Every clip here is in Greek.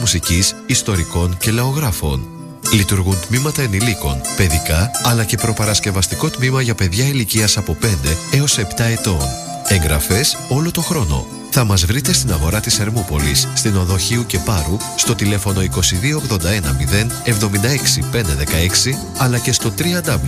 μουσικής, ιστορικών και λαογράφων. Λειτουργούν τμήματα ενηλίκων, παιδικά, αλλά και προπαρασκευαστικό τμήμα για παιδιά ηλικίας από 5 έως 7 ετών. Εγγραφές όλο το χρόνο. Θα μας βρείτε στην αγορά της Ερμούπολης, στην οδό Χίου και Πάρου, στο τηλέφωνο 2281 0 76 516, αλλά και στο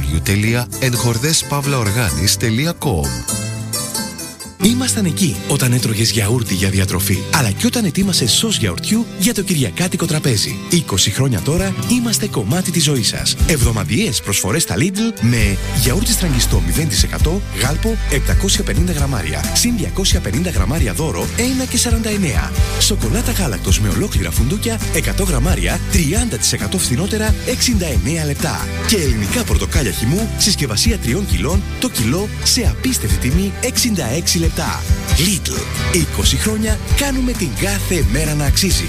www.enjordespavlaorganis.com. Ήμασταν εκεί όταν έτρωγες γιαούρτι για διατροφή, αλλά και όταν ετοίμασες σως γιαουρτιού για το κυριακάτικο τραπέζι. 20 χρόνια τώρα είμαστε κομμάτι της ζωής σας. Εβδομαδιαίες προσφορές στα Lidl με γιαούρτι στραγγιστό 0% γάλπο 750 γραμμάρια, συν 250 γραμμάρια δώρο 1,49. Σοκολάτα γάλακτος με ολόκληρα φουντούκια 100 γραμμάρια 30% φθηνότερα 69 λεπτά. Και ελληνικά πορτοκάλια χυμού συσκευασία 3 κιλών το κιλό σε απίστευτη τιμή 66 λεπτά. Lidl. 20 χρόνια κάνουμε την κάθε μέρα να αξίζει.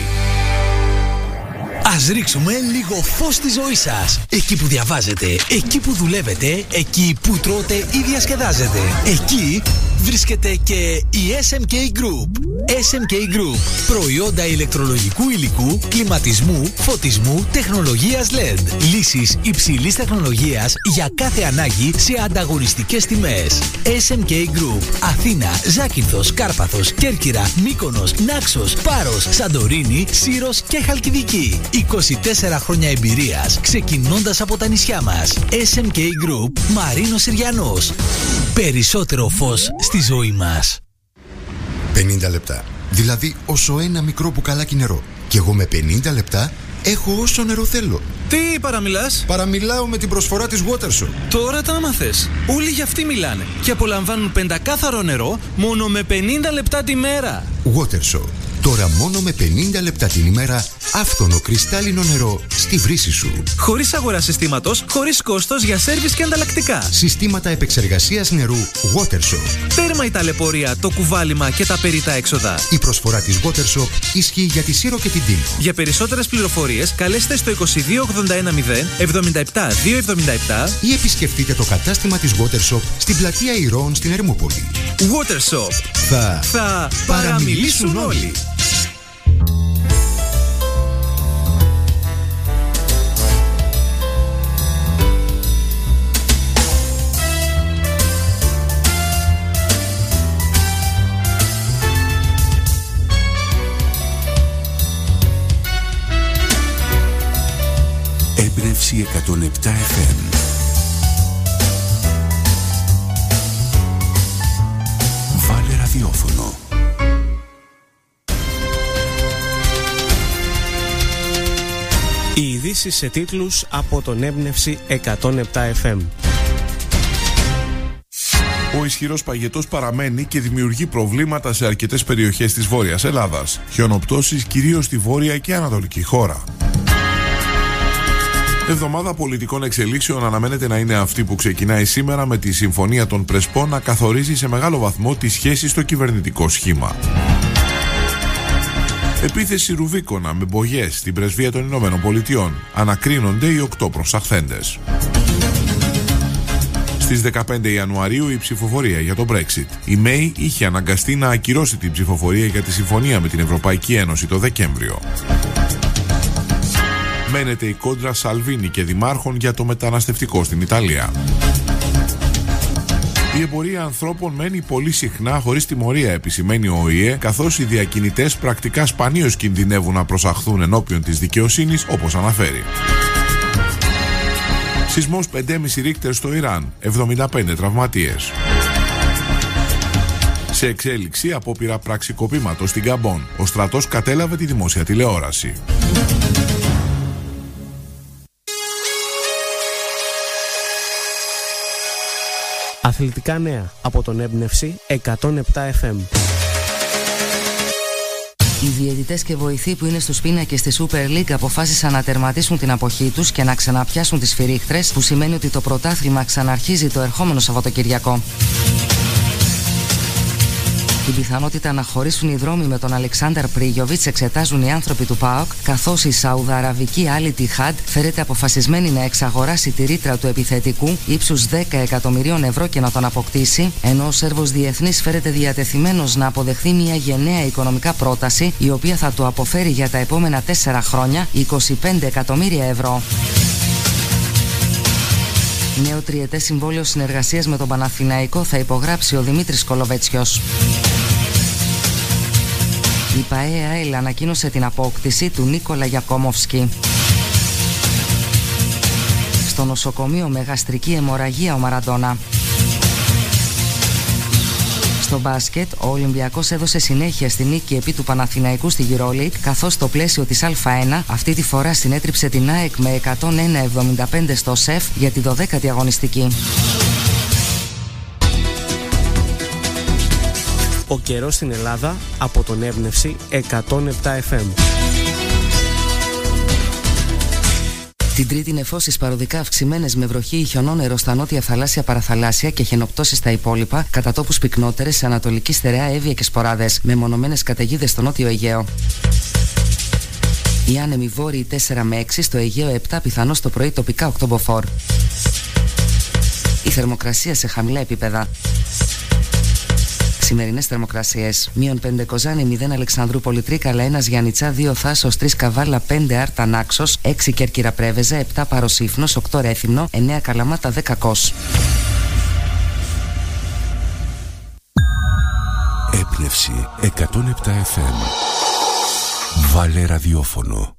Ας ρίξουμε λίγο φως στη ζωή σας. Εκεί που διαβάζετε, εκεί που δουλεύετε, εκεί που τρώτε ή διασκεδάζετε. Εκεί βρίσκεται και η SMK Group. SMK Group. Προϊόντα ηλεκτρολογικού υλικού, κλιματισμού, φωτισμού, τεχνολογίας LED. Λύσεις υψηλής τεχνολογίας για κάθε ανάγκη σε ανταγωνιστικές τιμές. SMK Group. Αθήνα, Ζάκυνθος, Κάρπαθος, Κέρκυρα, Μύκονος, Νάξος, Πάρος, Σαντορίνη, Σύρος και Χαλκιδική. 24 χρόνια εμπειρίας, ξεκινώντας από τα νησιά μας. SMK Group, Μαρίνος Συριανός. Περισσότερο φως στη ζωή μας. 50 λεπτά. Δηλαδή όσο ένα μικρό μπουκαλάκι νερό. Και εγώ με 50 λεπτά έχω όσο νερό θέλω. Τι παραμιλάς? Παραμιλάω με την προσφορά της Watershop. Τώρα τα άμαθες. Όλοι για αυτή μιλάνε. Και απολαμβάνουν πεντακάθαρο νερό μόνο με 50 λεπτά τη μέρα. Watershop. Τώρα μόνο με 50 λεπτά την ημέρα άφθονο κρυστάλλινο νερό στη βρύση σου. Χωρίς αγορά συστήματος, χωρίς κόστος για σέρβις και ανταλλακτικά. Συστήματα επεξεργασίας νερού Watershop. Τέρμα η ταλαιπωρία, το κουβάλιμα και τα περιτά έξοδα. Η προσφορά της Watershop ισχύει για τη Σύρο και την Τίνο. Για περισσότερες πληροφορίες καλέστε στο 2281 0 77 277 ή επισκεφτείτε το κατάστημα της Watershop στην πλατεία Ηρώων στην Ερμούπολη. Watershop. Θα παραμιλήσουν όλοι. Έμπνευση 107 FM. Βάλε ραδιόφωνο. Οι ειδήσεις σε τίτλους από τον Έμπνευση 107 FM. Ο ισχυρός παγετός παραμένει και δημιουργεί προβλήματα σε αρκετές περιοχές της Βόρειας Ελλάδας. Χιονοπτώσεις κυρίως στη βόρεια και ανατολική χώρα. Εβδομάδα πολιτικών εξελίξεων αναμένεται να είναι αυτή που ξεκινάει σήμερα με τη Συμφωνία των Πρεσπών να καθορίζει σε μεγάλο βαθμό τη σχέση στο κυβερνητικό σχήμα. Επίθεση Ρουβίκονα με μπογιές στην πρεσβεία των Ηνωμένων Πολιτειών. Ανακρίνονται οι 8 προσαχθέντες. Στις 15 Ιανουαρίου η ψηφοφορία για το Brexit. Η Μέη είχε αναγκαστεί να ακυρώσει την ψηφοφορία για τη συμφωνία με την Ευρωπαϊκή Ένωση το Δεκέμβριο. Μένεται η κόντρα Σαλβίνη και δημάρχων για το μεταναστευτικό στην Ιταλία. Η εμπορία ανθρώπων μένει πολύ συχνά χωρίς τιμωρία, επισημαίνει ο ΟΗΕ, καθώς οι διακινητές πρακτικά σπανίως κινδυνεύουν να προσαχθούν ενώπιον της δικαιοσύνης, όπως αναφέρει. Σεισμός 5,5 Ρίχτερ στο Ιράν, 75 τραυματίες. Σε εξέλιξη απόπειρα πραξικοπήματος στην Γκαμπόν. Ο στρατός κατέλαβε τη δημόσια τηλεόραση. Αθλητικά νέα από τον Έμπνευση 107 FM. Οι διαιτητές και βοηθοί που είναι στους πίνακες της Super League αποφάσισαν να τερματίσουν την αποχή τους και να ξαναπιάσουν τις σφυρίχτρες, που σημαίνει ότι το πρωτάθλημα ξαναρχίζει το ερχόμενο Σαββατοκυριακό. Την πιθανότητα να χωρίσουν οι δρόμοι με τον Αλεξάνδρ Πρίγιοβιτς εξετάζουν οι άνθρωποι του ΠΑΟΚ, καθώς η Σαουδαραβική Al Ittihad φέρεται αποφασισμένη να εξαγοράσει τη ρήτρα του επιθετικού ύψους 10 εκατομμυρίων ευρώ και να τον αποκτήσει, ενώ ο Σέρβος διεθνής φέρεται διατεθειμένος να αποδεχθεί μια γενναία οικονομικά πρόταση, η οποία θα του αποφέρει για τα επόμενα 4 χρόνια 25 εκατομμύρια ευρώ. Νέο τριετές συμβόλαιο συνεργασίας με τον Παναθηναϊκό θα υπογράψει ο Δημήτρης Κολοβέτσιος. Η ΠΑΕ ανακοίνωσε την απόκτηση του Νίκολα Γιακόμοφσκι. Στο νοσοκομείο με γαστρική αιμορραγία ο Μαραντόνα. Στο μπάσκετ, ο Ολυμπιακός έδωσε συνέχεια στη νίκη επί του Παναθηναϊκού στη EuroLeague, καθώς στο πλαίσιο της Α1 αυτή τη φορά συνέτριψε την ΑΕΚ με 101-75 στο ΣΕΦ για τη 12η αγωνιστική. Ο καιρός στην Ελλάδα από τον Έμπνευση 107 FM. Την Τρίτη νεφώσεις παροδικά αυξημένες με βροχή ή χιονόνερο στα νότια θαλάσσια παραθαλάσσια και χιονοπτώσεις στα υπόλοιπα, κατά τόπους πυκνότερες σε ανατολική στερεά έβια και σποράδες, με μονομένες καταιγίδες στο νότιο Αιγαίο. Οι άνεμοι βόρειοι 4 με 6, στο Αιγαίο 7, πιθανώς το πρωί τοπικά 8 μποφόρ. Η θερμοκρασία σε χαμηλά επίπεδα. Σημερινές θερμοκρασίες: -5 Κοζάνη, 0 Αλεξανδρούπολη, Τρίκαλα, 1 Γιάννητσα, 2 Θάσος, 3 Καβάλα, 5 Άρτα Νάξος, 6 Κέρκυρα Πρέβεζα, 7 Παροσύφνος, 8 Ρέθυμνο, 9 Καλαμάτα, 10 Κος. Έμπνευση 107 FM. Βάλε ραδιόφωνο.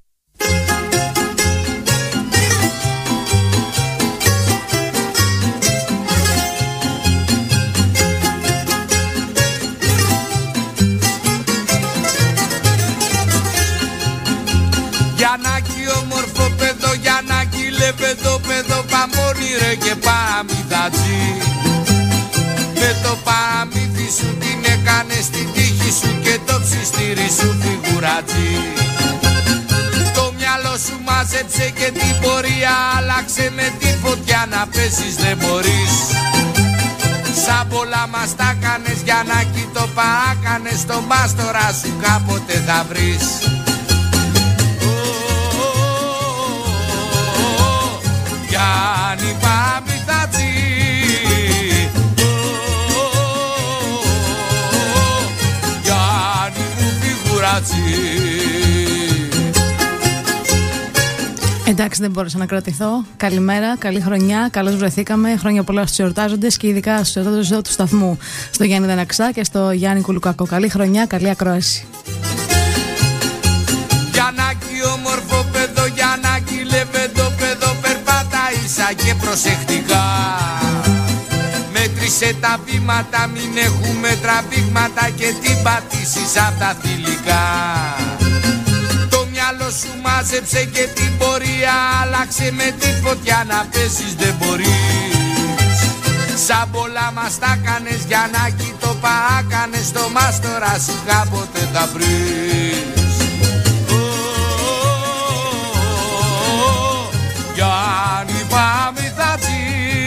Γιαννάκι όμορφο παιδό, Γιαννάκι λεπεδό παιδό, παμόνι ρε και παμιδατζή. Με το παμίδι σου την έκανες την τύχη σου και το ψιστήρι σου φιγουρατζή. Το μυαλό σου μάζεψε και την πορεία άλλαξε, με τη φωτιά να πέσεις δεν μπορείς. Σαν πολλά μας τα κάνες Γιαννάκι, το πάκανες, το μάστορα σου κάποτε θα βρεις. Γιάννη παμιδατζή, Γιάννη μου φιγουρατζή. Εντάξει, δεν μπόρεσα να κρατηθώ. Καλημέρα, καλή χρονιά, καλώς βρεθήκαμε. Χρόνια πολλά στους εορτάζοντες και ειδικά στους εορτάζοντες εδώ του σταθμού. Στο Γιάννη Δαναξά και στο Γιάννη Κουλουκάκο. Καλή χρονιά, καλή ακρόαση. Γιαννάκι όμορφο παιδό, Γιαννάκι λεβέντο παιδό, περπάτα ίσα και προσεκτικά. Μέτρησε τα βήματα, μην έχουμε τραβήγματα και την πατήσεις απ' τα θηλυκά. Το μυαλό σου μάζεψε και την πορεία άλλαξε, με τη φωτιά να πέσεις δεν μπορείς. Σαν πολλά μας τα κάνες Γιαννάκι, το πάκανες, το μάστορα σου κάποτε θα βρεις. Γιάννη παμιδατζή,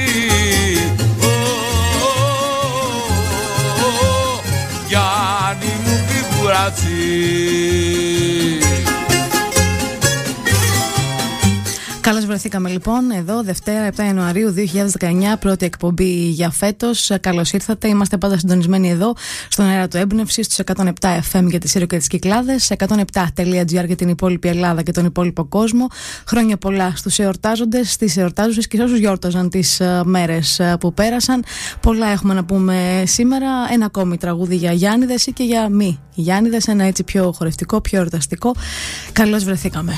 Γιάννη μου φιγουρατζή. Καλώς βρεθήκαμε λοιπόν εδώ, Δευτέρα 7 Ιανουαρίου 2019, πρώτη εκπομπή για φέτος. Καλώς ήρθατε, είμαστε πάντα συντονισμένοι εδώ στον αέρα του Έμπνευση, στους 107 FM για τη Σύρο και τις Κυκλάδες, 107.gr για την υπόλοιπη Ελλάδα και τον υπόλοιπο κόσμο. Χρόνια πολλά στους εορτάζοντες, στις εορτάζουσες και σε όσους γιόρταζαν τις μέρες που πέρασαν. Πολλά έχουμε να πούμε σήμερα. Ένα ακόμη τραγούδι για Γιάννηδες ή και για μη Γιάννηδες, ένα έτσι πιο χορευτικό, πιο εορταστικό. Καλώς βρεθήκαμε.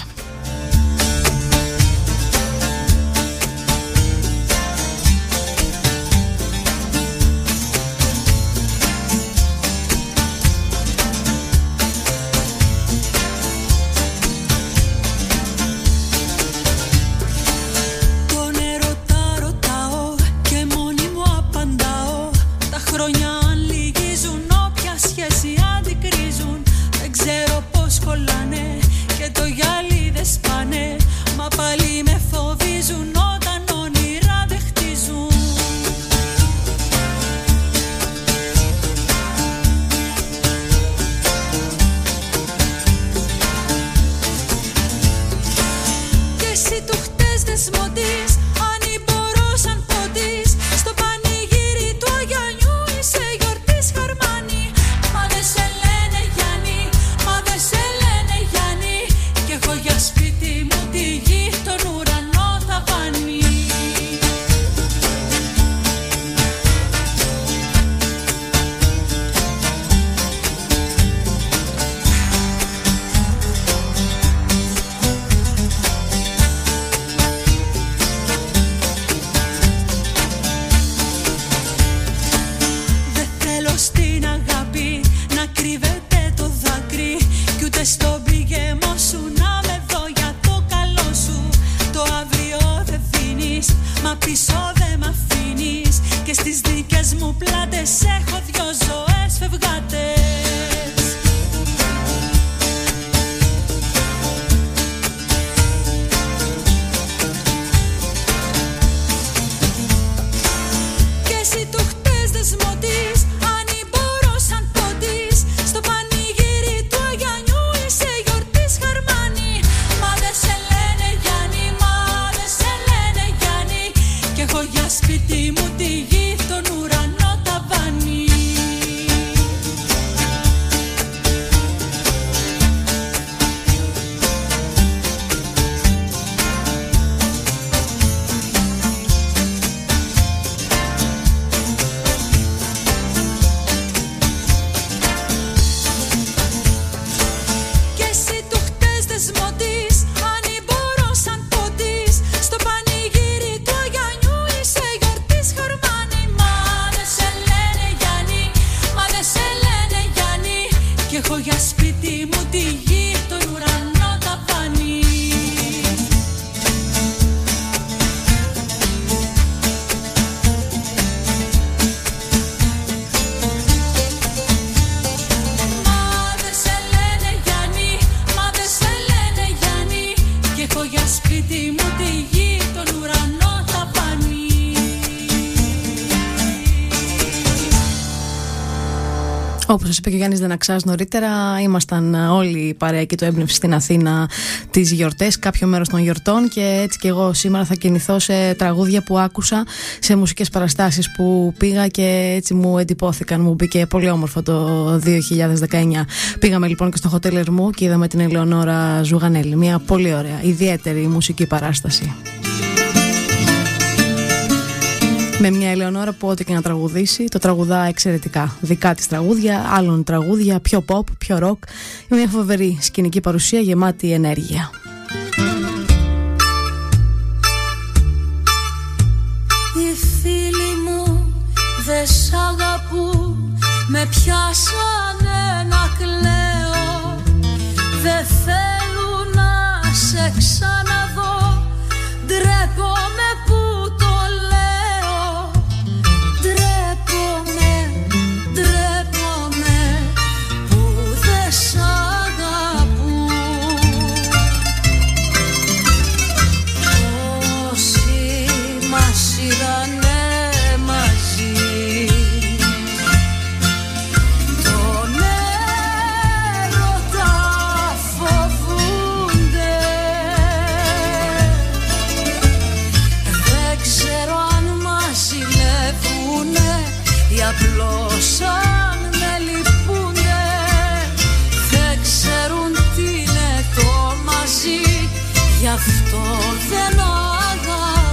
εσύ του χτες δεσμωτής, αν μπορώ σαν ποντής, στο πανηγύρι του Αγιανιού είσαι γιορτής χαρμάνι. Μα δε σε λένε Γιάννη, μα δε σε λένε Γιάννη, κι έχω για σπίτι μου τη γη, τον ουρανό ταβάνι. Στον πηγεμό σου να με δω για το καλό σου. Το αύριο δεν δίνεις, μα πίσω δεν μ' αφήνεις. Και στις δικές μου πλάτες έχω δυο ζωές φευγάτες. Και εσύ του χτες δεσμωτής, αν μπορώ σαν ποντής, στο πανηγύρι του Αγιανιού είσαι γιορτής χαρμάνι. Μα δε σε λένε Γιάννη, μα δε σε λένε Γιάννη, κι έχω για σπίτι μου τη γη, τον ουρανό ταβάνι. Και εσύ του χτες δεσμωτής, αν μπορώ σαν ποντής, στο πανηγύρι του Αγιανιού είσαι γιορτής χαρμάνι. Μα δε σε λένε Γιάννη, μα δε σε λένε Γιάννη, κι έχω για σπίτι μου τη γη, τον ουρανό ταβάνι. Μα δε σε λένε Γιάννη, μα δε σε λένε Γιάννη, κι έχω για σπίτι μου τη γη, τον ουρανό ταβάνι. Όπως σας είπε και ο Γιάννης Δεναξάς νωρίτερα, ήμασταν όλοι η παρέα και το έμπνευση στην Αθήνα τις γιορτές, κάποιο μέρος των γιορτών, και έτσι και εγώ σήμερα θα κινηθώ σε τραγούδια που άκουσα, σε μουσικές παραστάσεις που πήγα και έτσι μου εντυπώθηκαν. Μου μπήκε πολύ όμορφο το 2019. Πήγαμε λοιπόν και στο Hotel Ερμού και είδαμε την Ελεονόρα Ζουγανέλη. Μια πολύ ωραία, ιδιαίτερη μουσική παράσταση. Με μια Ελεονόρα που ό,τι και να τραγουδήσει, το τραγουδά εξαιρετικά. Δικά της τραγούδια, άλλων τραγούδια, πιο pop, πιο rock. Είναι μια φοβερή σκηνική παρουσία γεμάτη ενέργεια. Οι φίλοι μου δε σ' αγαπούν, με πιάσανε να κλαίω. Δε θέλουν να σε ξαναδώ, ντρέπομαι που το λέω. Ντρέπομαι, ντρέπομαι που δε σ' αγαπούν. Όσοι μας είδανε μαζί, τον έρωτα φοβούνται. Δεν ξέρω αν μας ζηλεύουνε ή απλώς αν με λυπούνε. Δεν ξέρουν τι είναι το μαζί, γι' αυτό δεν αγαπούν.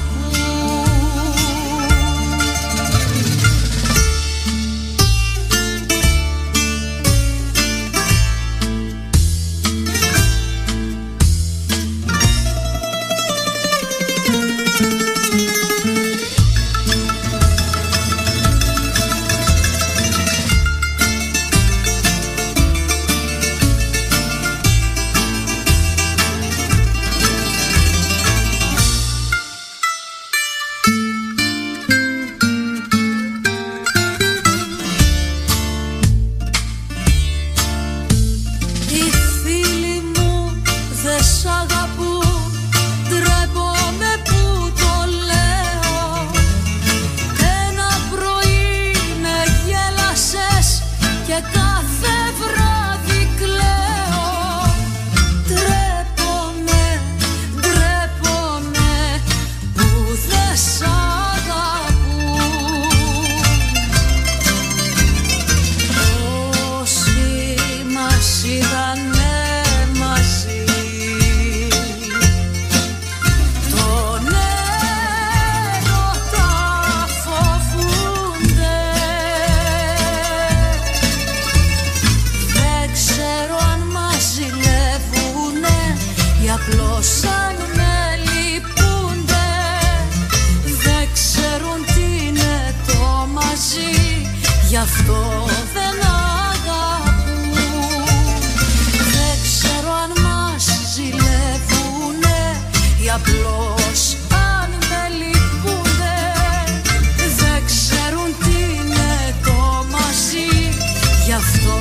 απλώς αν με λυπούνται. Δεν ξέρουν τι είναι το μαζί, γι' αυτό δεν αγαπούν. Δεν ξέρω αν μας ζηλεύουνε ή απλώς αν με λυπούνται. Δεν ξέρουν τι είναι το μαζί, γι' αυτό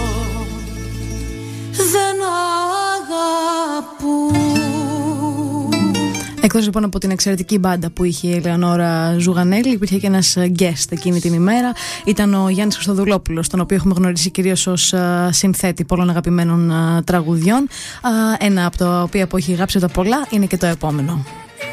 δεν αγαπούν. Εκτός λοιπόν από την εξαιρετική μπάντα που είχε η Ελεονόρα Ζουγανέλη, υπήρχε και ένας guest εκείνη την ημέρα. Ήταν ο Γιάννης Χριστοδουλόπουλος, τον οποίο έχουμε γνωρίσει κυρίως ως συνθέτη πολλών αγαπημένων τραγουδιών. Ένα από τα οποία που έχει γράψει τα πολλά είναι και το επόμενο,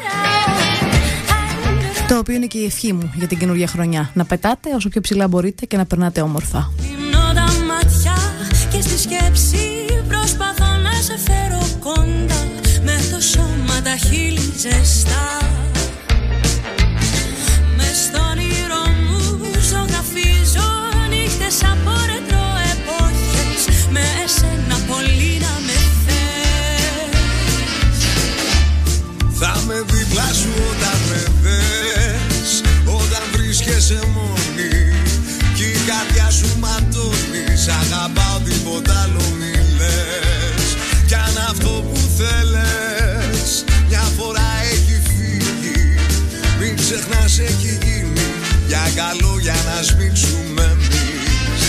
το οποίο είναι και η ευχή μου για την καινούργια χρονιά. Να πετάτε όσο πιο ψηλά μπορείτε και να περνάτε όμορφα. Κλείνω τα μάτια και στη σκέψη προσπαθώ να σε φέρω κοντά, με το σώμα τα χείλη ζεστά. Μες στον όνειρό μου ζωγραφίζω νύχτες από ρετρό εποχές, με εσένα πολύ να με θες. Θα με δίπλα σου όταν με δες, όταν βρίσκεσαι μόνη κι η καρδιά σου ματώνει. Σ' αγαπάω, τίποτα άλλο μη λες. Κι αν αυτό που θέλες μια φορά έχει φύγει, μην ξεχνάς έχει γίνει για καλό, για να σμίξουμε εμείς.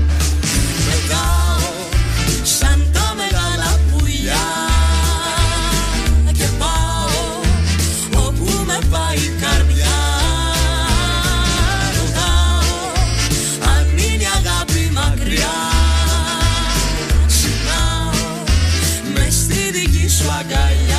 Πετάω σαν τα μεγάλα πουλιά και πάω όπου με πάει η καρδιά. Ρωτάω αν είναι η αγάπη μακριά, ξυπνάω μες στη δική σου αγκαλιά.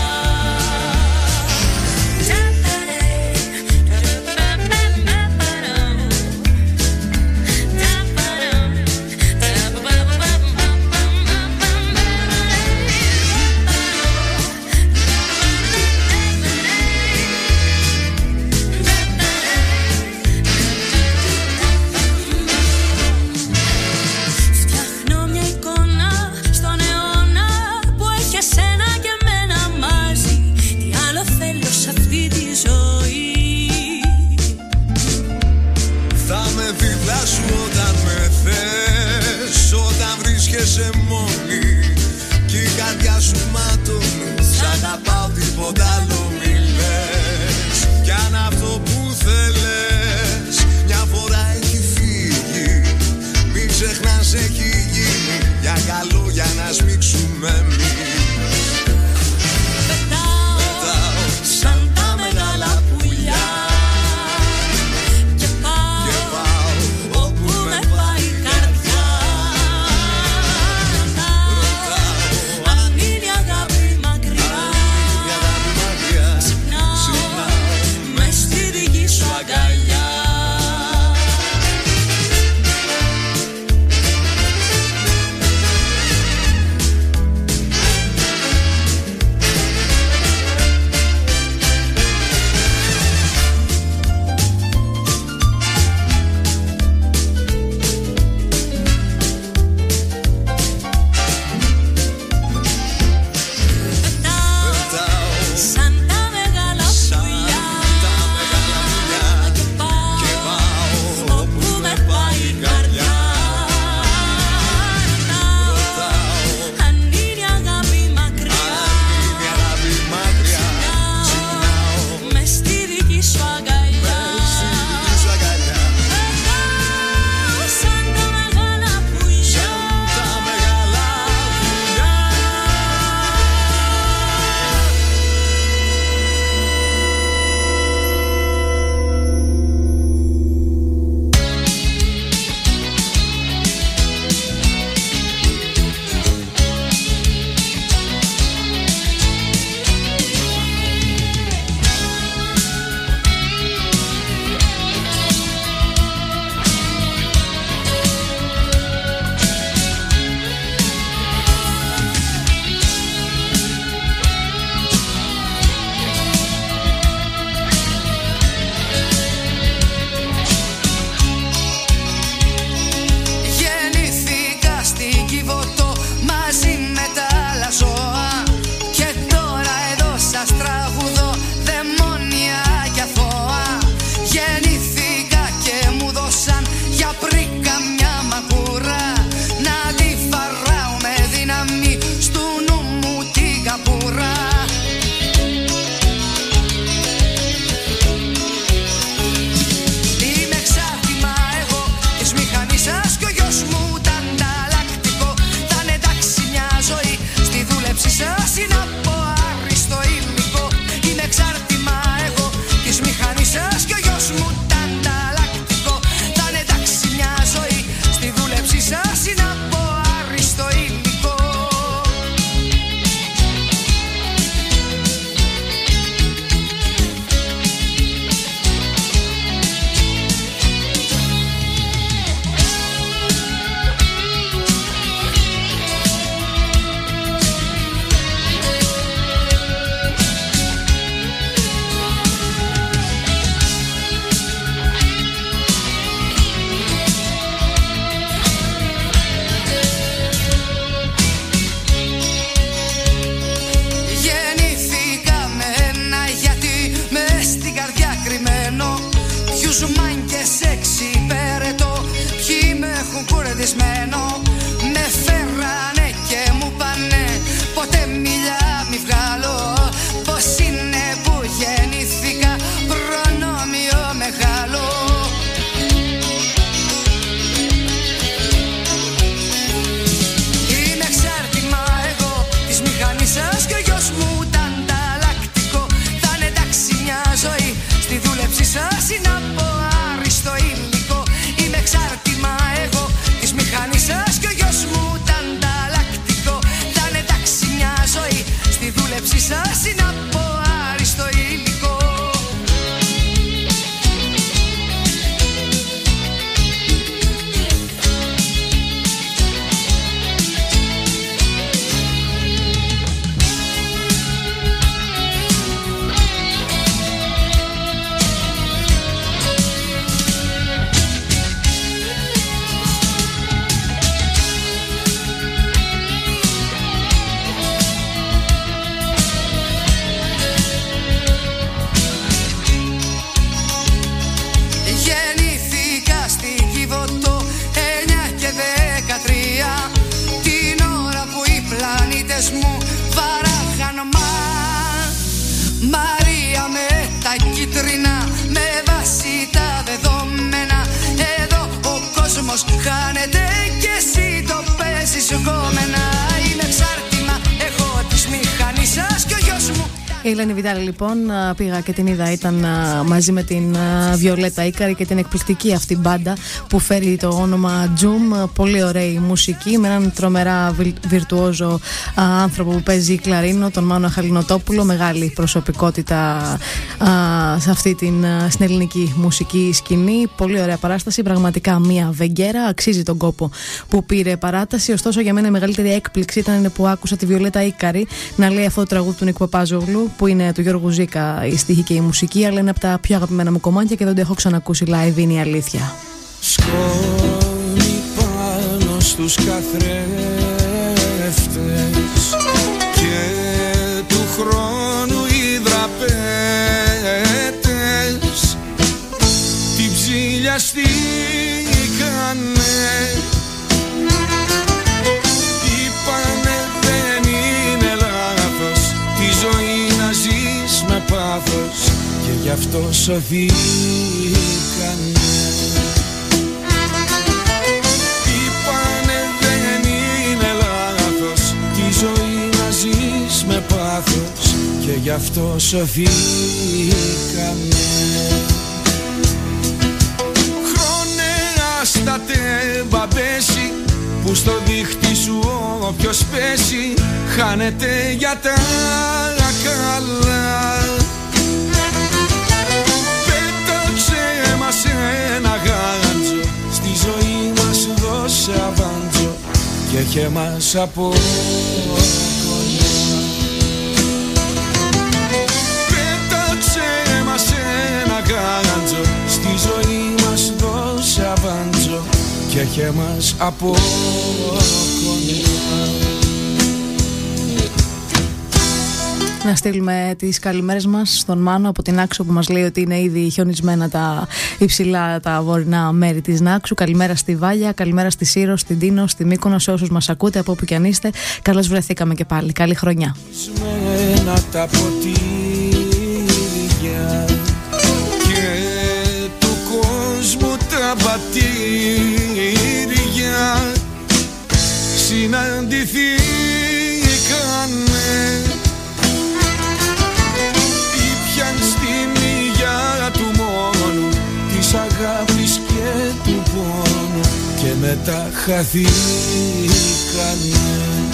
Βρίσκεσαι μόνη κι η καρδιά σου ματώνει. Σ' αγαπάω, τίποτα άλλο μη λες. Κι αν αυτό που θέλες μια φορά έχει φύγει, μην ξεχνάς έχει γίνει για καλό, για να σμίξουμε εμείς. Πετάω σαν τα μεγάλα πουλιά και πάω όπου με πάει η καρδιά. Ρωτάω αν είναι η αγάπη μακριά, σας είναι από άριστο υλικό. Μου βαράχανομα Μαρία με τα κίτρινα, με βάση τα δεδομένα. Εδώ ο κόσμος χάνεται και εσύ το παίζεις κόμενα. Είναι εξάρτημα, έχω τις μηχανής σας και ο γιος μου. Η Ελένη Βιτάλη λοιπόν, πήγα και την είδα, ήταν μαζί με την Βιολέτα Ίκαρη και την εκπληκτική αυτή μπάντα που φέρει το όνομα Τζουμ. Πολύ ωραία μουσική με έναν τρομερά βιρτουόζο άνθρωπο που παίζει κλαρίνο, τον Μάνο Χαλινοτόπουλο. Μεγάλη προσωπικότητα σε αυτή στην ελληνική μουσική σκηνή. Πολύ ωραία παράσταση, πραγματικά μία βεγγέρα, αξίζει τον κόπο που πήρε παράταση. Ωστόσο για μένα η μεγαλύτερη έκπληξη ήταν που άκουσα τη Βιολέτα Ίκαρη να λέει αυτό το τραγούδι του Νίκ Παπάζογλου, που είναι του Γιώργου Ζήκα η στίχη και η μουσική, αλλά είναι από τα πιο αγαπημένα μου κομμάτια και δεν το έχω ξανακούσει live, είναι η αλήθεια. Σκόνη πάνω στους καθρέφτες και του χρόνου οι δραπέτες την ψηλιαστήκανε. Είπανε δεν είναι λάθος τη ζωή να ζεις με πάθος και γι' αυτό σωθήκανε. Είπανε δεν είναι λάθος τη ζωή να ζεις με πάθος και γι' αυτό σωθήκανε. Χρόνε άστατε μπαμπέσει που στο δίχτυ σου όποιος πέσει χάνεται για τα καλά. Πέταξε μας ένα γάντζο, στη ζωή μας δώσε αβάντζο και είχε μας από κοντά. Πέταξε μας ένα γάντζο, στη ζωή μας δώσε αβάντζο και είχε μας από κοντά. Να στείλουμε τις καλημέρες μας στον Μάνο από την Άξο που μας λέει ότι είναι ήδη χιονισμένα τα υψηλά, τα βορεινά μέρη της Νάξου. Καλημέρα στη Βάλια, καλημέρα στη Σύρο, στην Τίνο, στη Μύκονο, σε όσους μας ακούτε από όπου κι αν είστε. Καλώς βρεθήκαμε και πάλι. Καλή χρονιά. Τα ποτήρια και του κόσμου τα πατήρια συναντηθήκανε. Ήπιαν στην υγειά του μόνου της αγάπης και του πόνου και μετά χαθήκανε.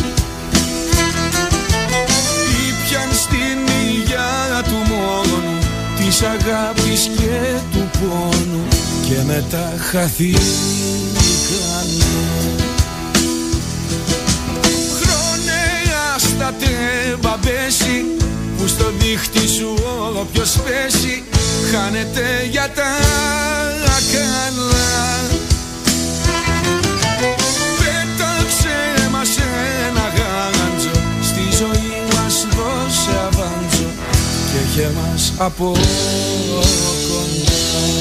Ήπιαν στην υγειά του μόνου της αγάπης και του πόνου και μετά χαθήκανε. Άστατε μπαμπέσει που στο δίχτυ σου όποιος πέσει χάνεται για τα καλά. Πέταξε μας ένα γάντζο, στη ζωή μας δώσε αβάντζο και είχε μας από κοντά.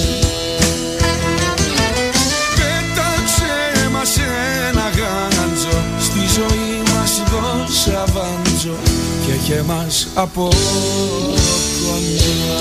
Πέταξε μας ένα γάντζο, στη ζωή μας δώσε αβάντζο και είχε μας από κοντά.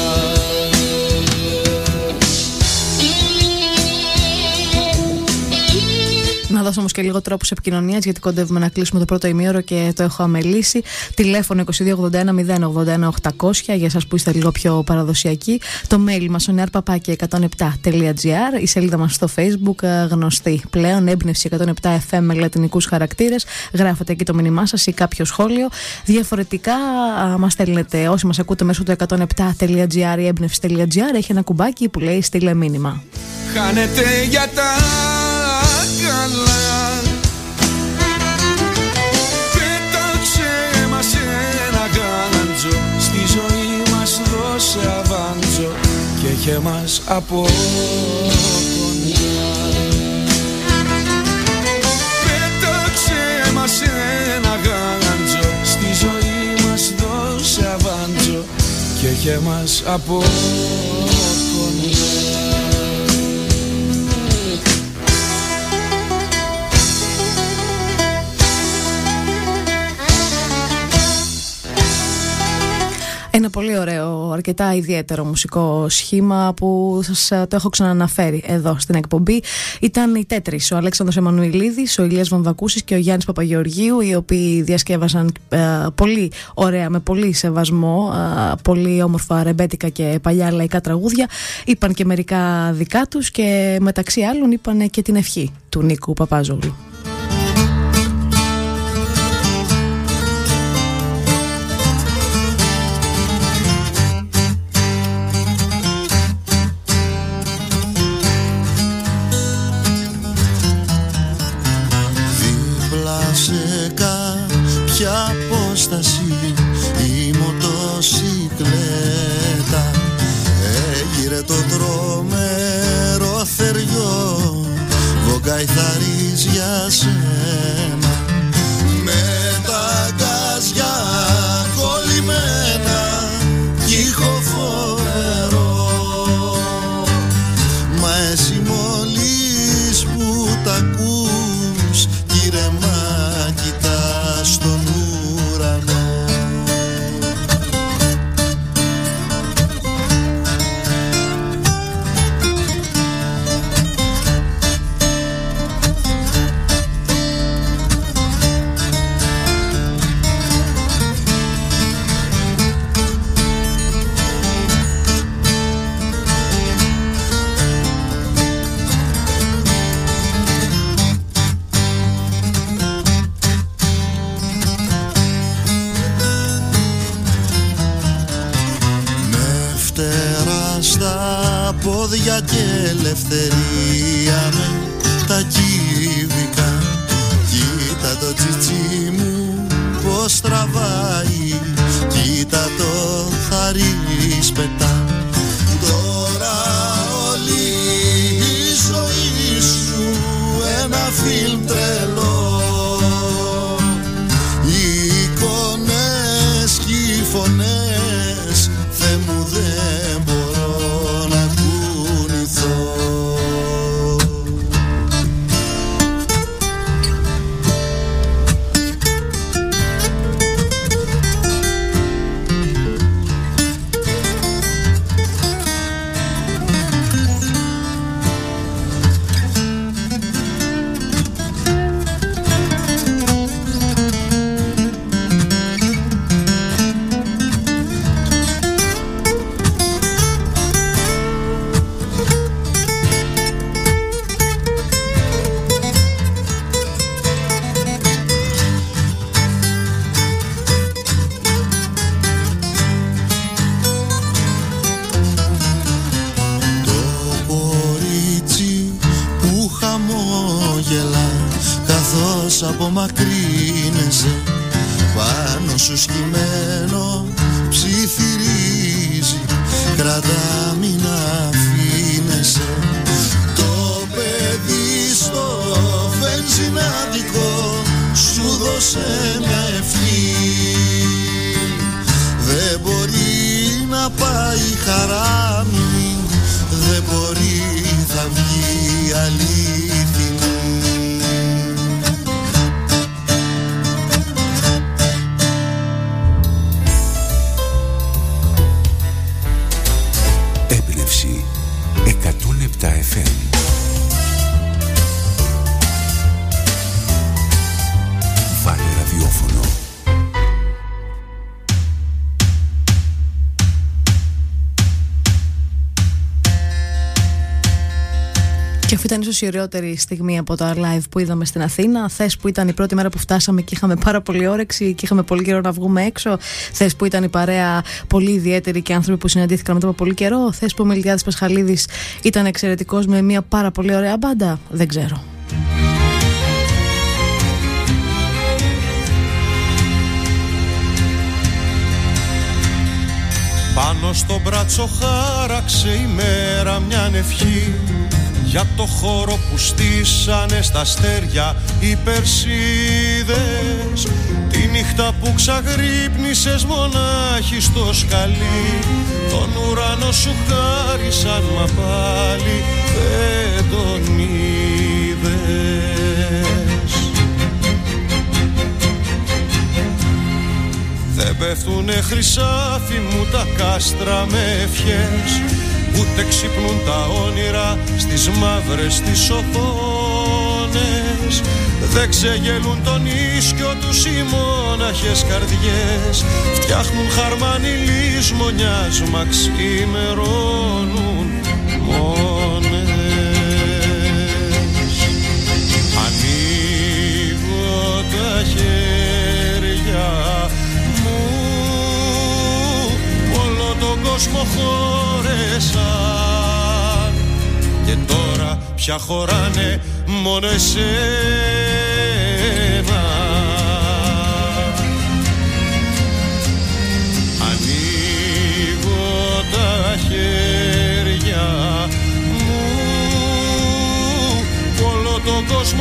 Να δώσω όμως και λίγο τρόπους επικοινωνίας, γιατί κοντεύουμε να κλείσουμε το πρώτο ημίωρο και το έχω αμελήσει. Τηλέφωνο 2281-081-800 για εσάς που είστε λίγο πιο παραδοσιακοί. Το mail μας onearpapaki107.gr. Η σελίδα μας στο Facebook, γνωστή πλέον, έμπνευση 107 FM με λατινικούς χαρακτήρες. Γράφετε εκεί το μήνυμά σας ή κάποιο σχόλιο. Διαφορετικά μας στέλνετε, όσοι μας ακούτε μέσω του 107.gr ή έμπνευση.gr, έχει ένα κουμπάκι που λέει στείλε μήνυμα. Χάνεται για τα καλά, πέταξε μας ένα γάντζο, στη ζωή μας δώσε αβάντζο και είχε μας από κοντά. Πέταξε μας ένα γάντζο, στη ζωή μας δώσε αβάντζο και είχε μας από κοντά. Ένα πολύ ωραίο, αρκετά ιδιαίτερο μουσικό σχήμα που σας το έχω ξαναναφέρει εδώ στην εκπομπή. Ήταν οι Τέτρις, ο Αλέξανδρος Εμμανουηλίδης, ο Ηλίας Βαμβακούσης και ο Γιάννης Παπαγεωργίου, οι οποίοι διασκεύασαν πολύ ωραία, με πολύ σεβασμό, πολύ όμορφα ρεμπέτικα και παλιά λαϊκά τραγούδια. Είπαν και μερικά δικά τους και μεταξύ άλλων είπαν και την ευχή του Νίκου Παπάζογλου. Ποια απόσταση η μοτοσικλέτα έγειρε το τρομερό θεριό, βογκαϊθαρής για σένα, με τα γκάζια κολλημένα κι ήχο φοβερό. Μα εσύ μόλις που τ' ακούς, κύριε μα κοιτάς στον ουρανό. Πόδια και ελευθερία με τα κύβικα. Κοίτα το τσιτσί μου πως τραβάει, κοίτα το θαρί σπετά. Τώρα όλη η ζωή σου ένα φιλμ τρελό, οι εικόνες και οι φωνές, Θεέ μου δεν μπορώ να κουνηθώ. Απομακρύνεσαι, πάνω σου σκυμμένο ψιθυρίζει, κρατά μην αφήνεσαι. Το παιδί στο βενζινάδικο σου δώσε μια ευχή, δεν μπορεί να πάει χαράμι, δεν μπορεί, θα βγει αλήθινη. Έμπνευση 107 FM. Και αυτή ήταν ίσως η ωραιότερη στιγμή από τα live που είδαμε στην Αθήνα. Θες που ήταν η πρώτη μέρα που φτάσαμε και είχαμε πάρα πολύ όρεξη και είχαμε πολύ καιρό να βγούμε έξω. Θες που ήταν η παρέα πολύ ιδιαίτερη και άνθρωποι που συναντήθηκαν μετά από πολύ καιρό. Θες που ο Μιλτιάδης Πασχαλίδης ήταν εξαιρετικός με μια πάρα πολύ ωραία μπάντα. Δεν ξέρω. Πάνω στο μπράτσο χάραξε η μέρα μια ευχή για το χώρο που στήσανε στα αστέρια οι Περσίδες. Τη νύχτα που ξαγρύπνησες μονάχη στο σκαλί, τον ουρανό σου χάρισαν μα πάλι δεν τον είδες. Δεν πέφτουνε χρυσάφι μου τα κάστρα με ευχές, ούτε ξυπνούν τα όνειρα στις μαύρες τις οθόνες. Δεν ξεγελούν τον ίσκιο τους οι μόναχες καρδιές, φτιάχνουν χαρμάνι λησμονιάς μα ξημερώνουν μόνες. Ανοίγω τα χέρια μου, όλο τον κόσμο χώρεσαν και τώρα πια χωράνε μόνο εσένα. Ανοίγω τα χέρια μου, όλο τον κόσμο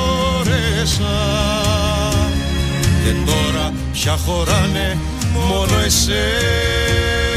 χώρεσαν και τώρα πια χωράνε μόνο εσένα.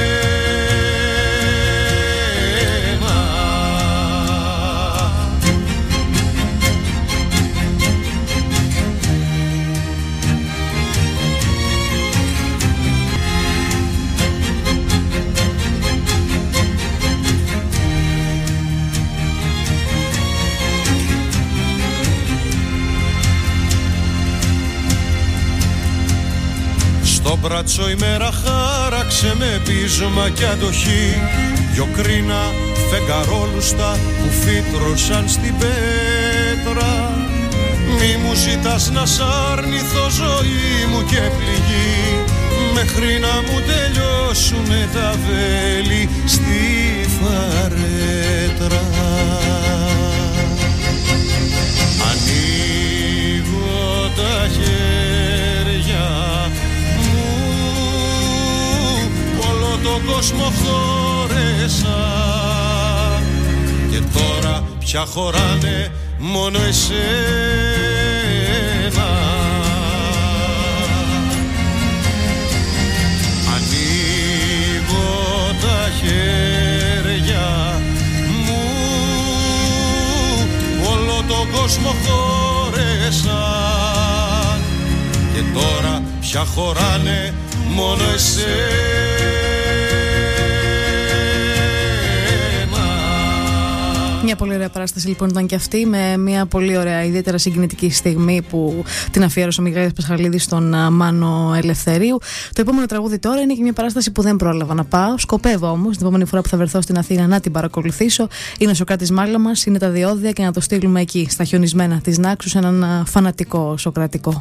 Στο μπράτσο η μέρα χάραξε με πείσμα και αντοχή, δυο κρίνα φεγγαρόλουστα που φύτρωσαν στην πέτρα. Μη μου ζητάς να σ' αρνηθώ ζωή μου και πληγή, μέχρι να μου τελειώσουνε τα βέλη στη φαρέτρα. Ανοίγω τα χέρια μου, όλο τον κόσμο χώρεσαν και τώρα πια χωράνε μόνο εσένα. Ανοίγω τα χέρια μου, όλο τον κόσμο χώρεσαν και τώρα πια χωράνε μόνο εσένα. Μια πολύ ωραία παράσταση λοιπόν ήταν και αυτή, με μια πολύ ωραία ιδιαίτερα συγκινητική στιγμή που την αφιέρωσε ο Μιγάλης Πασχαλίδης στον Μάνο Ελευθερίου. Το επόμενο τραγούδι τώρα είναι και μια παράσταση που δεν πρόλαβα να πάω. Σκοπεύω όμως την επόμενη φορά που θα βρεθώ στην Αθήνα να την παρακολουθήσω. Είναι ο Σωκράτης Μάλαμας, είναι τα διόδια και να το στείλουμε εκεί στα χιονισμένα της Νάξου σε έναν φανατικό Σωκρατικό.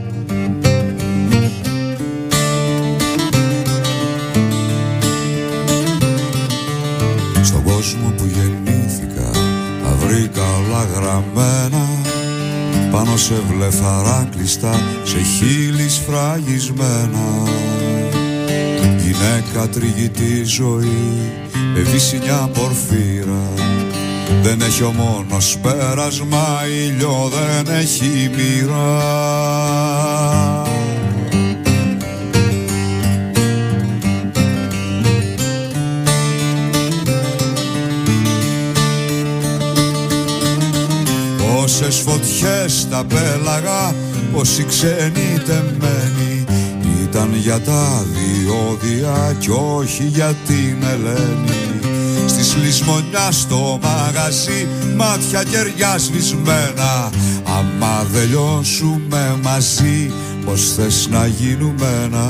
Στον κόσμο που γεννήθηκα τα βρήκα όλα γραμμένα, πάνω σε βλεφαρά κλειστά, σε χείλη σφραγισμένα. Γυναίκα τριγητή ζωή, με βυσσινιά πορφύρα, δεν έχει ο μόνος πέρασμα, ήλιο δεν έχει μοίρα. Πόσες φωτιές τα πέλαγα, πόσοι ξένοι τεμένοι, ήταν για τα διόδια κι όχι για την Ελένη. Στη λησμονιά στο μαγαζί, μάτια κεριά σβησμένα, άμα δεν λιώσουμε μαζί, πως θες να γίνουμε ένα.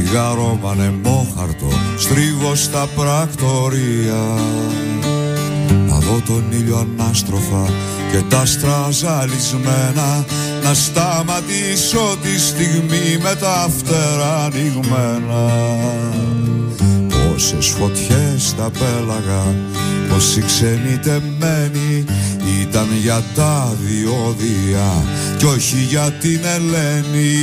τσιγάρο μανεμόχαρτο στρίβω στα πρακτορία. Να δω τον ήλιο ανάστροφα και τα άστρα ζαλισμένα, να σταματήσω τη στιγμή με τα φτερά ανοιγμένα. Πόσες φωτιές τα πέλαγα, πόσοι ξένοι τεμένοι ήταν για τα διόδια κι όχι για την Ελένη.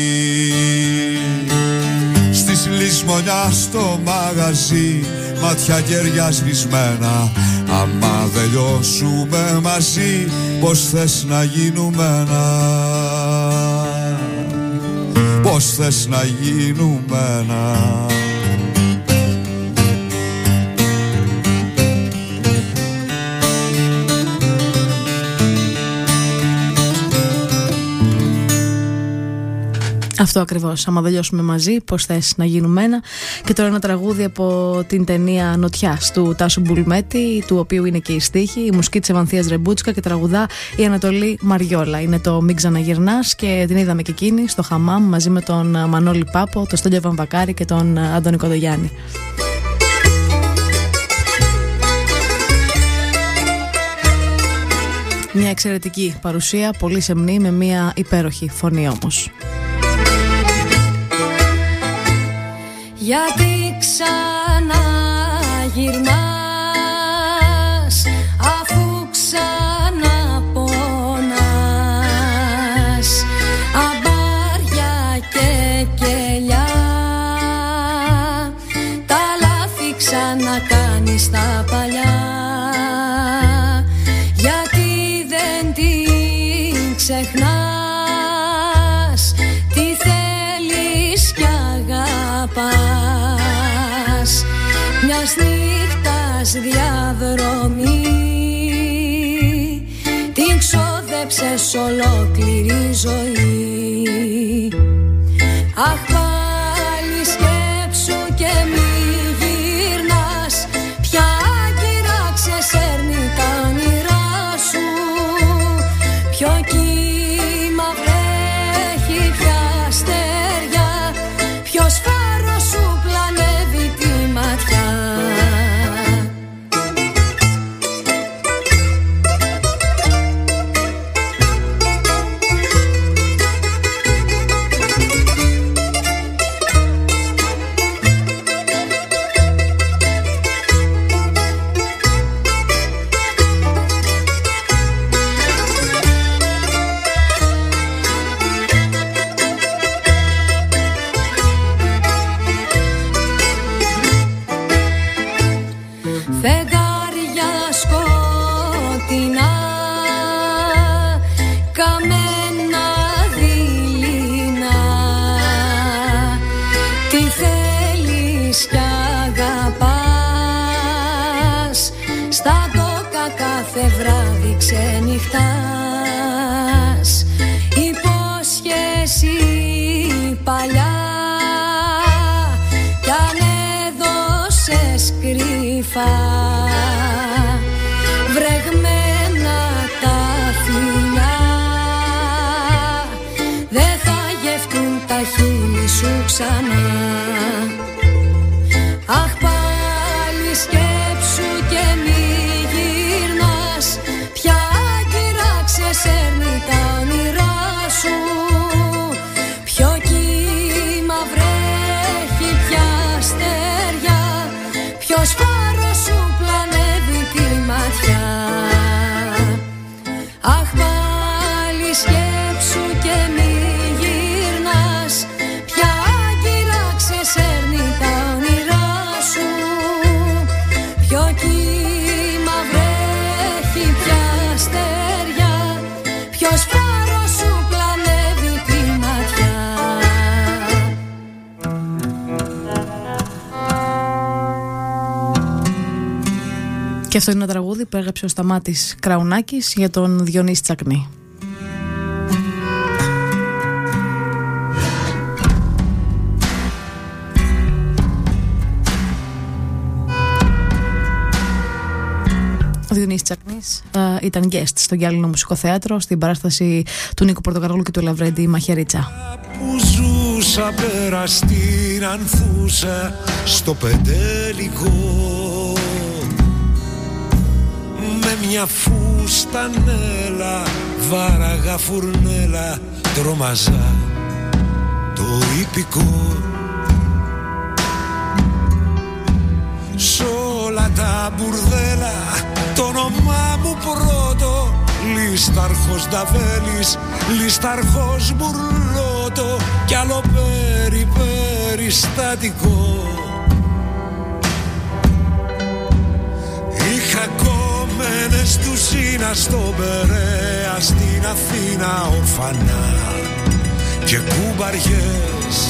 Στις λησμονιά στο μαγαζί, μάτια κεριά σβησμένα, άμα δεν λιώσουμε μαζί, πως θες να γίνουμε ένα, πως θες να γίνουμε ένα. Αυτό ακριβώς, άμα δεν λιώσουμε μαζί, πώς θες να γίνουμε ένα. Και τώρα ένα τραγούδι από την ταινία Νοτιάς του Τάσου Μπουλμέτη, του οποίου είναι και η στίχη, η μουσική της Ευανθίας Ρεμπούτσκα και τραγουδά η Ανατολή Μαριόλα. Είναι το Μην Ξαναγυρνάς και την είδαμε και εκείνη στο Χαμάμ μαζί με τον Μανώλη Πάπο, τον Στέλιο Βαμβακάρη και τον Αντώνη Κοντογιάννη. Μια εξαιρετική παρουσία, πολύ σεμνή, με μια υπέροχη φωνή όμως. Γιατί ξαναγυρνάς αφού ξαναπονάς, αμπάρια και κελιά, τα λάθη ξανακάνεις τα παλιά. Γιατί δεν την ξεχνάς, τι θέλεις κι αγαπάς, μιας νύχτας διαδρομή την ξόδεψες ολόκληρη ζωή. Αχ, πάλι σκέψου και μη γυρνάς, πια άγκυρα ξεσέρνει τα όνειρά σου, ποιο κύμα βρέχει, ποια αστέρια, ποιος φάρος σου πλανεύει τη ματιά. Φεγγάρια σκοτεινά, καμένα δειλινά, τι θέλεις κι αγαπάς, στα ντόκα κάθε βράδυ ξενυχτάς. Υπόσχεση παλιά κι αν έδωσες κρυφά, βρεγμένα τα φιλιά, δεν θα γευτούν τα χείλη σου ξανά. Αχ, πάλι σκέψου και μη γυρνάς, πια άγκυρα ξεσέρνει τα όνειρά σου, ποιο κύμα βρέχει, ποια αστέρια, ποιος φάρος σου πλανεύει τη ματιά. Αχ, πάλι σκέψου και μη γυρνάς, πια άγκυρα ξεσέρνει τα όνειρά σου, ποιο κύμα βρέχει, ποια αστέρια, ποιος φάρος σου πλανεύει τη ματιά. Και αυτό είναι ένα τραγούδι που έγραψε ο Σταμάτης Κραουνάκης για τον Διονύση Τσακνή. Ο Διονύσης Τσακνής ήταν guest στο Γυάλινο Μουσικό Θέατρο στην παράσταση του Νίκου Πορτοκαρόλου και του Λαβρέντη Μαχαιρίτσα. Που ζούσε όσα περαστήν ανθούσα στο πεντέλικο με μια φουστανέλα βάραγα φουρνέλα τρόμαζα το υπηκό. Σ' όλα τα μπουρδέλα το όνομά μου πρώτο, Λίσταρχος Νταβέλης, Λίσταρχος Μπουρλότο κι άλλο περιστατικό. Είχα κομμένες του Σίνα στον Περαία, στην Αθήνα ορφανά και κουμπαριές.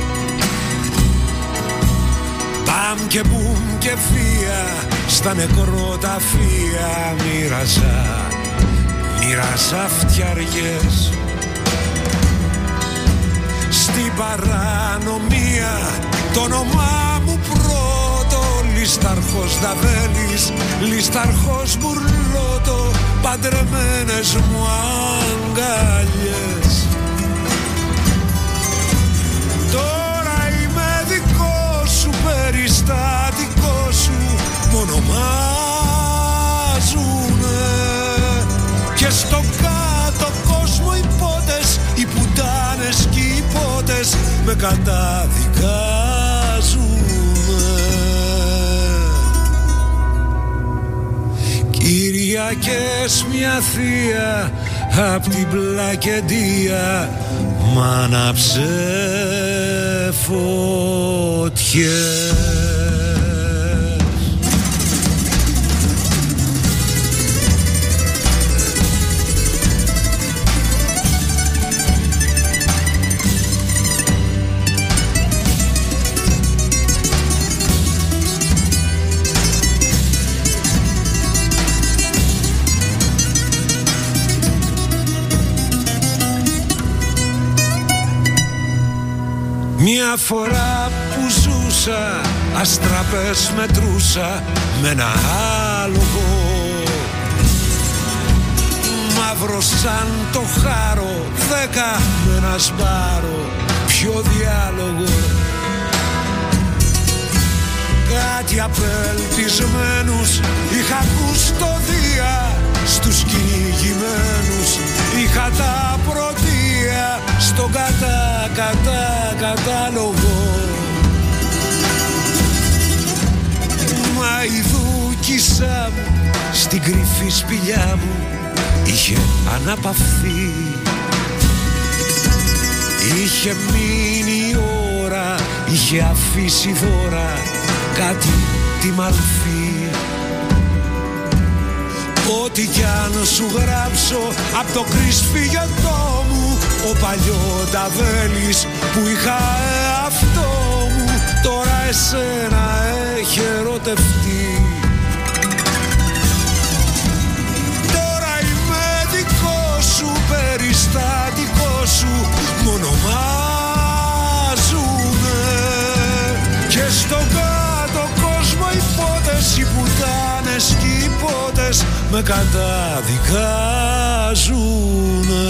Μπαμ και μπουμ και φία στα νεκροταφεία μοίραζα φτιαριές. Στην παρανομία το όνομά μου πρώτο, Λίσταρχος Νταβέλης, Λίσταρχος Μπουρλότο, παντρεμένες μου αγκαλιές. Τώρα είμαι δικό σου, περιστατικό σου, μ' ονομάζουνε και στον κάτω κόσμο οι πότες, οι πουτάνες και οι πότες με καταδικάζουνε. Κυριακές μια θεία απ' την Πλακεντία μ' άναψε φωτιές. Μια φορά που ζούσα, αστραπές μετρούσα με ένα άλογο, μαύρο σαν το χάρο, 10 με ένα σπάρο, ποιο διάλογο. Κάτι απελπισμένους είχα κουστοδία, στους κυνηγημένους είχα τα πρωτεία στον κατάλογο. Μα η δούκισσα μου στην κρυφή σπηλιά μου είχε αναπαυθεί, είχε μείνει η ώρα, είχε αφήσει δώρα κάτι τη μαλφή. Ό,τι κι αν σου γράψω απ' το κρυσφυγετό μου, ο παλιόνταβέλης που είχα εαυτό μου τώρα εσένα έχει ερωτευτεί. Τώρα είμαι δικό σου, περιστατικό σου, μ' ονομάζουνε και στον κάτω κόσμο οι πότες, οι πουτάνες και οι πότες με καταδικάζουνε.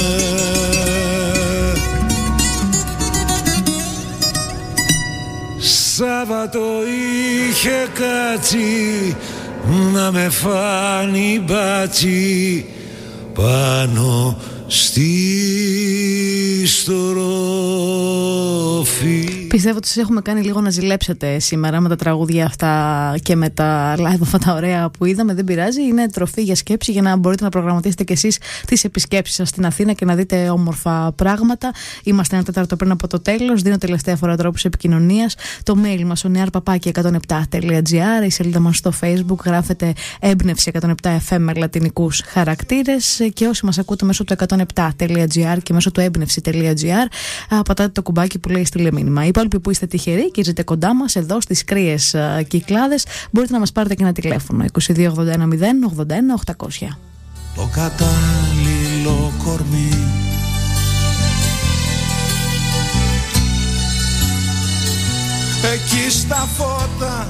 Σάββατο είχε κάτσει να με φάνει μπάτσι πάνω στη στροφή. Πιστεύω ότι σας έχουμε κάνει λίγο να ζηλέψετε σήμερα με τα τραγούδια αυτά και με τα live αυτά τα ωραία που είδαμε. Δεν πειράζει, είναι τροφή για σκέψη για να μπορείτε να προγραμματίσετε κι εσείς τις επισκέψεις σας στην Αθήνα και να δείτε όμορφα πράγματα. Είμαστε ένα τέταρτο πριν από το τέλος. Δίνω τελευταία φορά τρόπους επικοινωνίας. Το mail μας ο nearpapaki107.gr, η σελίδα μας στο Facebook γράφεται έμπνευση 107 FM με λατινικούς χαρακτήρες και όσοι μας ακούτε μέσω του 107.gr και μέσω του έμπνευση.gr πατάτε το κουμπάκι που λέει στείλε μήνυμα. Οι υπόλοιποι που είστε τυχεροί και ζείτε κοντά μας εδώ στις κρύες Κυκλάδες μπορείτε να μας πάρετε και ένα τηλέφωνο 2281 081 800. Το κατάλληλο κορμί εκεί στα φώτα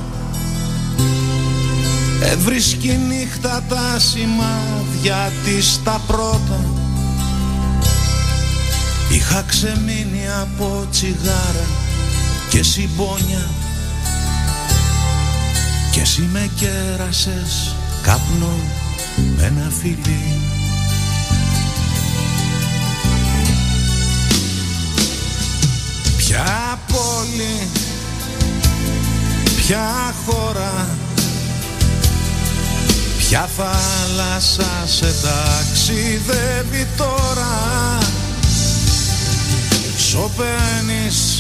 έβρισκει νύχτα τα σημάδια της τα πρώτα. Η Είχα ξεμείνει από τσιγάρα και συμπόνια κι εσύ με κέρασες καπνό με ένα φιλί. Ποια πόλη, ποια χώρα, ποια θάλασσα σε ταξιδεύει τώρα. Σωπαίνεις,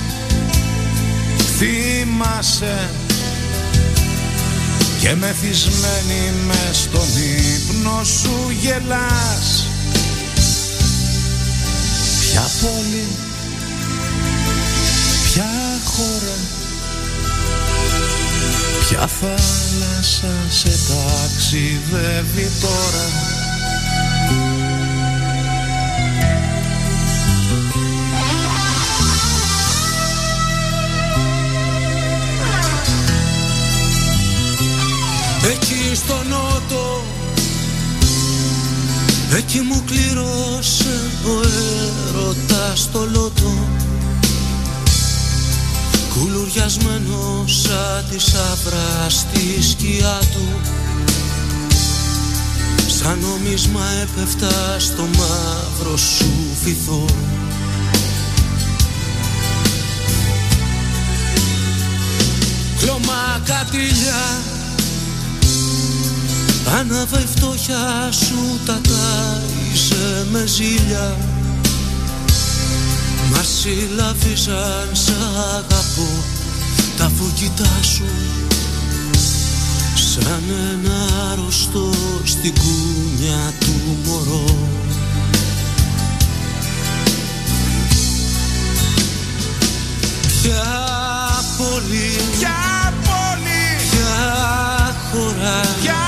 θυμάσαι και μεθυσμένη μες στον ύπνο σου γελάς. Ποια πόλη, ποια χώρα, ποια θάλασσα σε ταξιδεύει τώρα. Εκεί στο νότο, εκεί μου κλήρωσε ο έρωτας το λότο, κουλουριασμένος σαν τη σαύρα στη σκιά του, σαν νομίσμα έπεφτα στο μαύρο σου βυθό. Κλωμά κατήλια, άναβε η φτώχεια σου, τα τάιζε με ζήλια. Μας συλλαβίζαν σ' αγαπώ τα φωκητά σου, σαν ένα αρρωστό στην κούνια του μωρό. Ποια πόλη, ποια πόλη, ποια χώρα,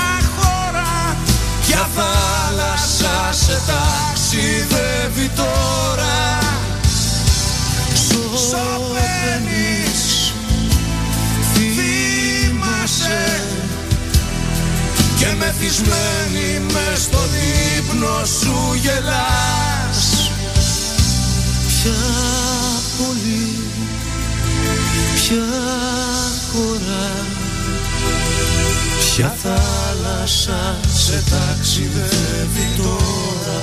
ποια θάλασσα σε ταξιδεύει τώρα. Σωπαίνεις, θυμάσαι και μεθυσμένη μες στον ύπνο σου γελάς. Ποια πόλη, ποια χώρα, ποια θάλασσα σε ταξιδεύει τώρα.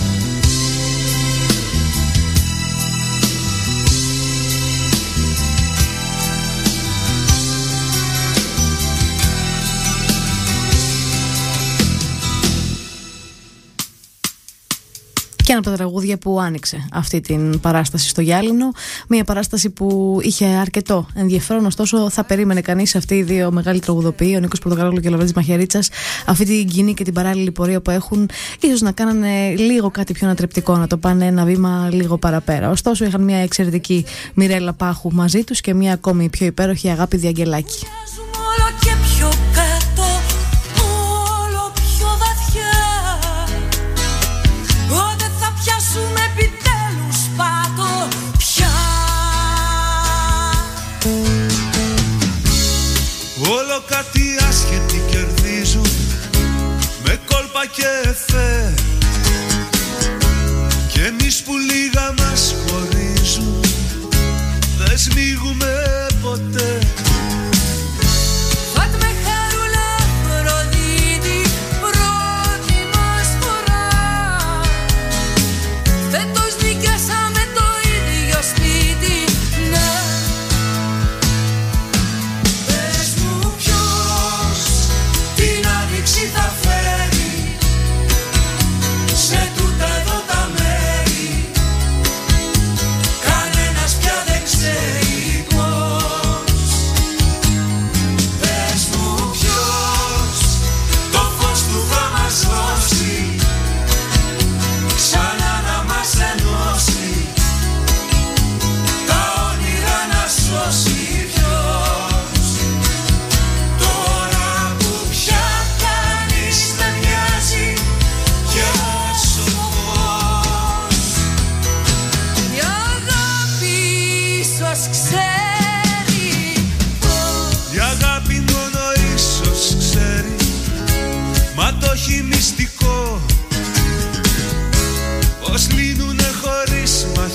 Και ένα από τα τραγούδια που άνοιξε αυτή την παράσταση στο Γιάλινο. Μια παράσταση που είχε αρκετό ενδιαφέρον, ωστόσο θα περίμενε κανείς αυτοί οι δύο μεγάλοι τραγουδοποιοί, ο Νίκος Πορτογαλόγλου και ο Λαβρέντης Μαχαιρίτσας, αυτή την κοινή και την παράλληλη πορεία που έχουν, ίσως να κάνανε λίγο κάτι πιο ανατρεπτικό, να το πάνε ένα βήμα λίγο παραπέρα. Ωστόσο είχαν μια εξαιρετική Μιρέλα Πάχου μαζί τους και μια ακόμη πιο υπέροχη Αγάπη Διαγγελάκη. Όλο και πιο κάτω, όλο πιο βαθιά. Πότε θα πιάσουμε επιτέλους πάτο πια? Όλο κάτι άσχετοι κερδίζουν με κόλπα και εφέ, κι εμείς που λίγα μας χωρίζουν δεν σμίγουμε ποτέ. Φάτμε χαρούλα Αφροδίτη, πρώτη μας φορά. Φέτος νοικιάσαμε το ίδιο σπίτι, ναι. Πες μου ποιος την άνοιξη θα φέρει σε τούτα εδώ τα μέρη. Κανένας πια δεν ξέρει πώς. Πες μου ποιος το φως του θα μας δώσει, ξανά να μας ενώσει, τα όνειρα να σώσει. Ποιος τώρα που πια κανείς δεν μοιάζει και σοφός. Η αγάπη ίσως ξέρει πώς. Η αγάπη μόνο ίσως ξέρει, μα το έχει μυστικό, πως λύνουνε χωρίς μαχαίρι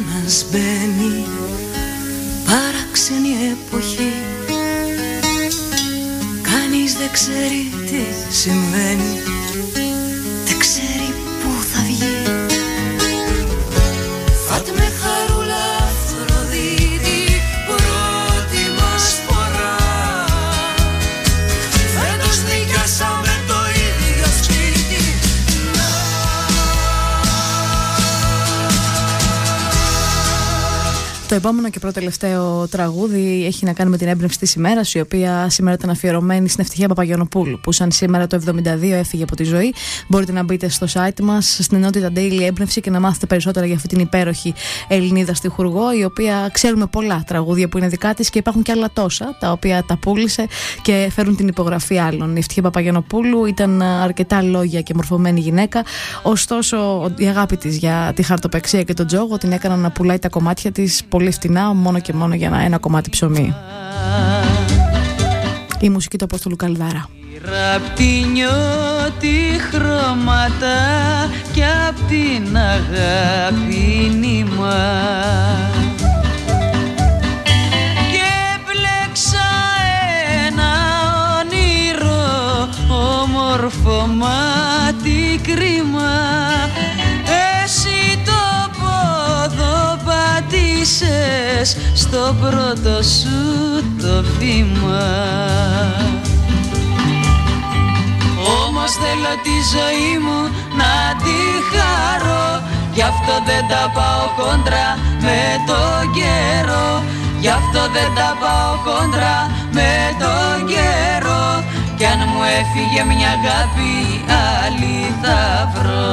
ένας μπαίνει, παράξενη εποχή. Κανείς δεν ξέρει τι συμβαίνει, δεν ξέρει πού θα βγει. Φάτμε χαρούλα Αφροδίτη, πρώτη μας φορά. Φέτος νοικιάσαμε το ίδιο σπίτι. Το επόμενο και προτελευταίο τραγούδι έχει να κάνει με την έμπνευση της ημέρας, η οποία σήμερα ήταν αφιερωμένη στην Ευτυχία Παπαγιαννοπούλου, που σαν σήμερα το 1972 έφυγε από τη ζωή. Μπορείτε να μπείτε στο site μας, στην ενότητα Daily Έμπνευση, και να μάθετε περισσότερα για αυτή την υπέροχη Ελληνίδα στιχουργό, η οποία ξέρουμε πολλά τραγούδια που είναι δικά της και υπάρχουν και άλλα τόσα, τα οποία τα πούλησε και φέρουν την υπογραφή άλλων. Η Ευτυχία Παπαγιαννοπούλου ήταν αρκετά λόγια και μορφωμένη γυναίκα, ωστόσο η αγάπη της για τη χαρτοπεξία και τον τζόγο την έκαναν να πουλάει τα κομμάτια της πολύ φτηνά, μόνο και μόνο για ένα κομμάτι ψωμί. Η μουσική του Απόστολου Καλδάρα. Απ' τη νιώτη χρώματα και απ' την αγάπη νήμα, και μπλέξα ένα όνειρο όμορφο μάτι κρίμα. Εσύ το πόδο πατήσες στο πρώτο σου το βήμα. Όμως θέλω τη ζωή μου να τη χαρώ, γι' αυτό δεν τα πάω κόντρα με τον καιρό. Γι' αυτό δεν τα πάω κόντρα με τον καιρό, κι αν μου έφυγε μια αγάπη άλλη θα βρω.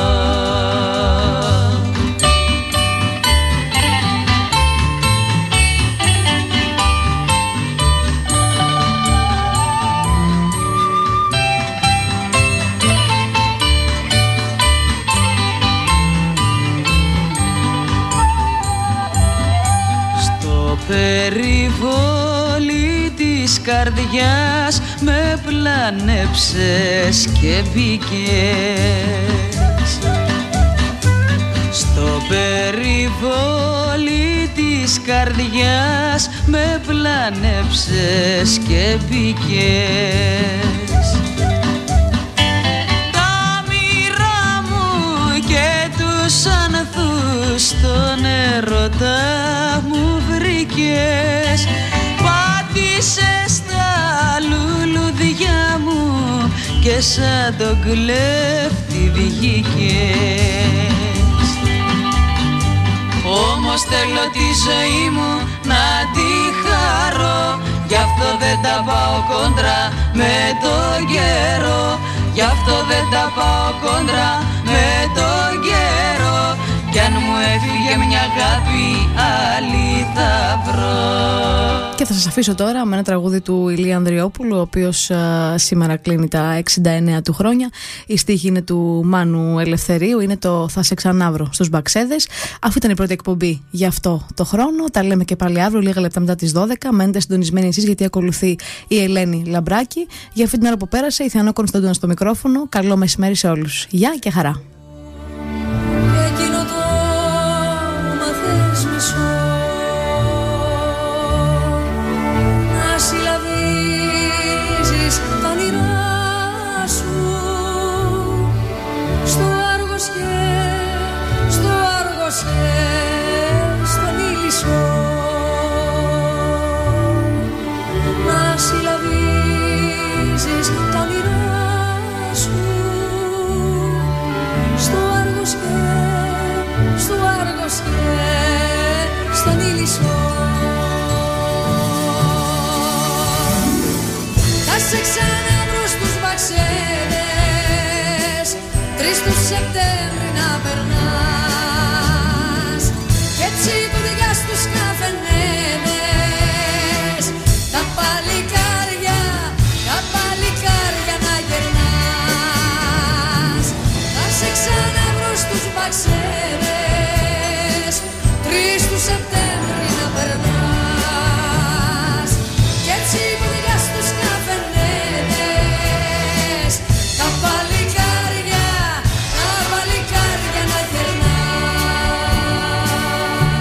Περιβόλι της καρδιάς με πλάνεψες και μπήκες. Στο περιβόλι της καρδιάς με πλάνεψες και μπήκες. Τα μοίρα μου και τους ανθούς στον έρωτα μου βρήκες. Πάτησες τα λουλουδιά μου και σαν τον κλέφτη βγήκες. Όμως θέλω τη ζωή μου να τη χαρώ, γι' αυτό δεν τα πάω κόντρα με τον καιρό. Γι' αυτό δεν τα πάω κόντρα με τον καιρό, κι αν μου έφυγε μια αγάπη άλλη θα βρω. Και θα σας αφήσω τώρα με ένα τραγούδι του Ηλία Ανδριόπουλου, ο οποίος σήμερα κλείνει τα 69 του χρόνια. Η στίχη είναι του Μάνου Ελευθερίου, είναι το «Θα σε ξανάβρω» στους Μπαξέδες. Αυτή ήταν η πρώτη εκπομπή για αυτό το χρόνο. Τα λέμε και πάλι αύριο, λίγα λεπτά μετά τις 12. Μένετε συντονισμένοι εσείς, γιατί ακολουθεί η Ελένη Λαμπράκη. Για αυτή την ώρα που πέρασε, η Θεανό Κωνσταντίνα στο μικρόφωνο. Καλό μεσημέρι σε όλους. Γεια και χαρά. Να συλλαβίζεις τα όνειρά σου στο Άργος και στον Ήλισσο. Να συλλαβίζεις τα όνειρά σου στο Άργος και στον Ήλισσο. Θα σε ξαναβρω στους Μπαξέδες, 3 του Σεπτέμβρη να περνάς, και τσιμπουδιά στους καφενέδες, τα παλικάρια να γερνάς. Θα σε ξαναβρω στους Μπαξέδες, 3 του Σεπτέμβρη να περνάς, και τσιμπουδιά στους καφενέδες, τα παλικάρια να γερνάς.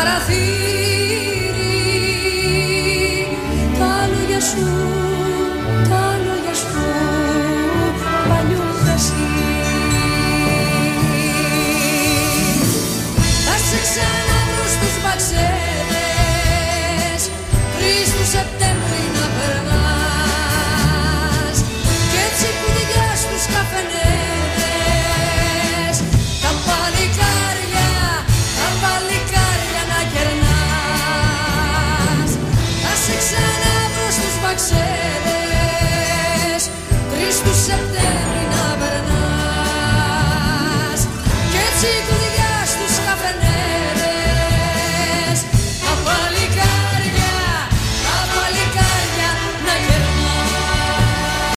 παραθύρια